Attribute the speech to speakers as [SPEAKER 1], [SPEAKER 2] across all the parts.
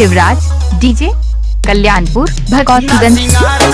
[SPEAKER 1] Shivraj DJ Kalyanpur Bhagwatiganj.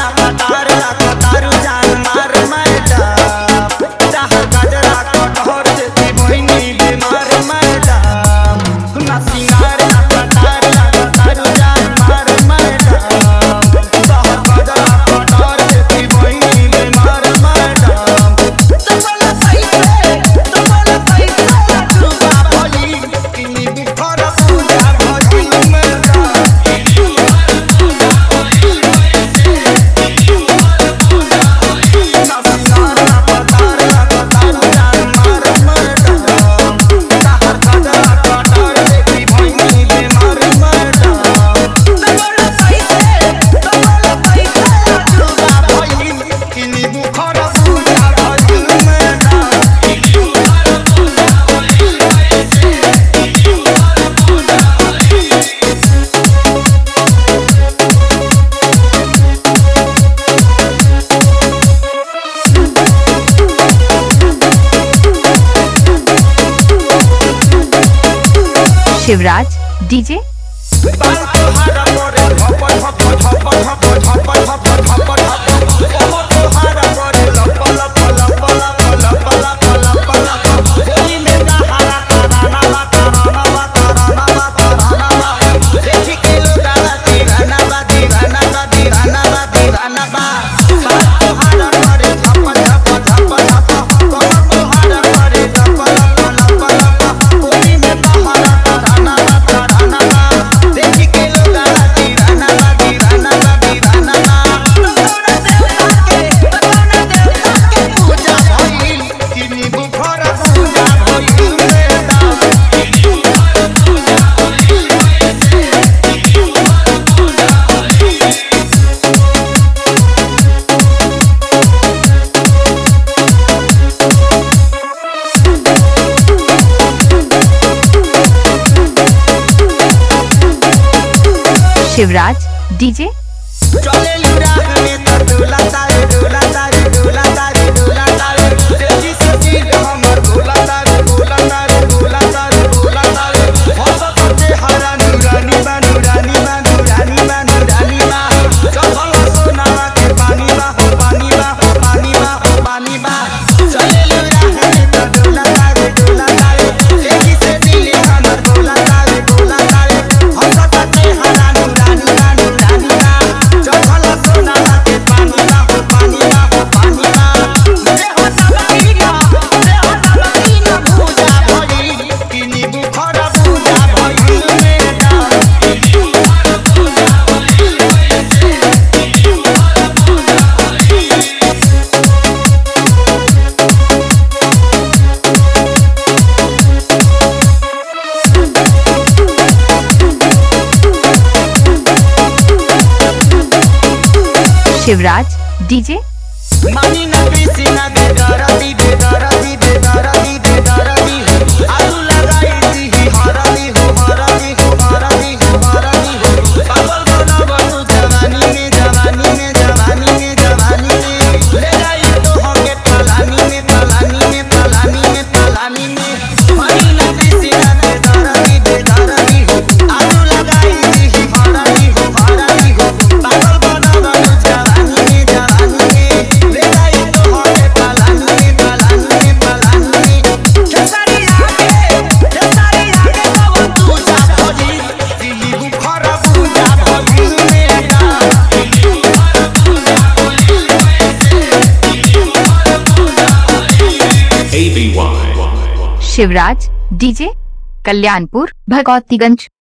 [SPEAKER 1] Shivraj DJ Shivraj DJ Shivraj DJ
[SPEAKER 2] मानी ना कृषि ना बेदरदी बेदरदी बेदरदी बेदरदी आलू लगाई दी हरदी हो हरदी हो हरदी हो हरदी हो पागल बना बनू जवानी में जवानी में जवानी में जवानी में ले जाई तो होके पलानी में पलानी में पलानी में पलानी में मानी ना कृषि ना बेदरदी बेदरदी हो आलू लगाई दी हरदी हो हरदी हो पागल बना बनू जवानी में जवानी में ले जाई तो होके पलानी में पलानी में पलानी में खेसारी आके बाबू तू जा भोजी दिल्ली बुखारा पूजा भोजी में दा
[SPEAKER 1] शिवराज डीजे कल्याणपुर भगवतीगंज।